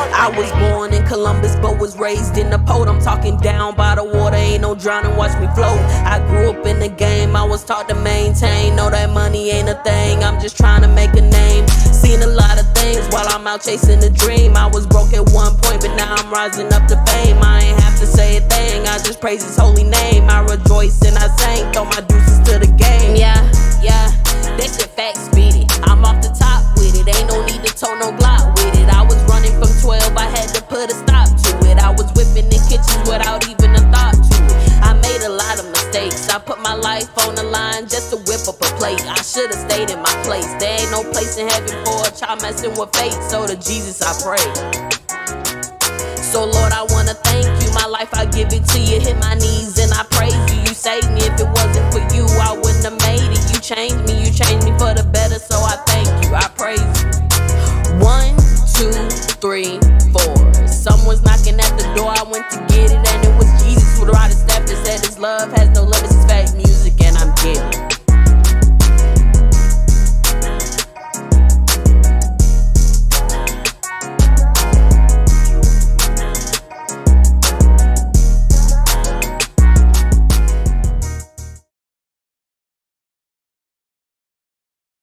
I was born in Columbus, but was raised in the port. I'm talking down by the water, ain't no drowning, watch me float. I grew up in the game, I was taught to maintain. Know that money ain't a thing, I'm just trying to make a name. Seen a lot of things while I'm out chasing a dream. I was broke at one point, but now I'm rising up to fame. I ain't have to say a thing, I just praise his holy name. I rejoice and I sing, throw my deuces to the game. Yeah, that shit facts, beat it. I'm off the top with it, ain't no need to tow no Glock with it. I was running from 12, I had to put a stop to it. I was whipping in kitchens without even a thought to it. I made a lot of mistakes, I put my life on the line just to whip up a plate. I should've stayed in my place, there ain't no place in heaven for a child messing with fate. So to Jesus I pray. So Lord, I wanna thank you, my life I give it to you. Hit my knees and I praise you. You saved me, if it wasn't for you I wouldn't have made it. You changed me for the better, so I thank you, I praise you. 1, 2, 3, 4. Someone's knocking at the door, I went to get it, and it was Jesus with a rod and staff that said his love has no limits.